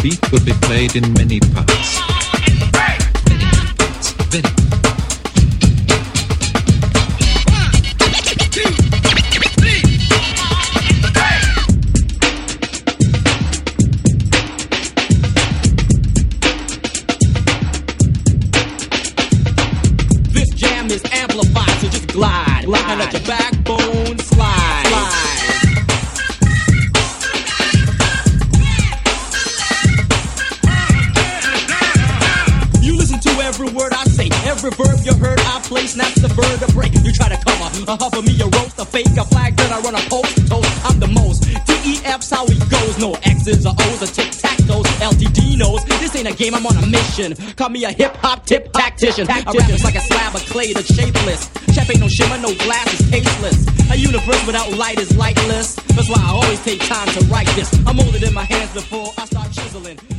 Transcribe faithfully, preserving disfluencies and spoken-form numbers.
beat will be played in many parts. Many parts. Very. This jam is amplified, so just glide, glide. And let your backbone slide. slide. Every word I say, every verb you heard I play, snaps the bird a break. You try to cover, a hover me, a roast, a fake, a flag, then I run a post to toast. I'm the most, D E F's how it goes. No X's or O's or tic-tac-toes, L T D knows. This ain't a game, I'm on a mission. Call me a hip-hop tip tactician. I rap is like a slab of clay that's shapeless. Chef ain't no shimmer, no glass is tasteless. A universe without light is lightless. That's why I always take time to write this. I'm older than my hands before I start chiseling.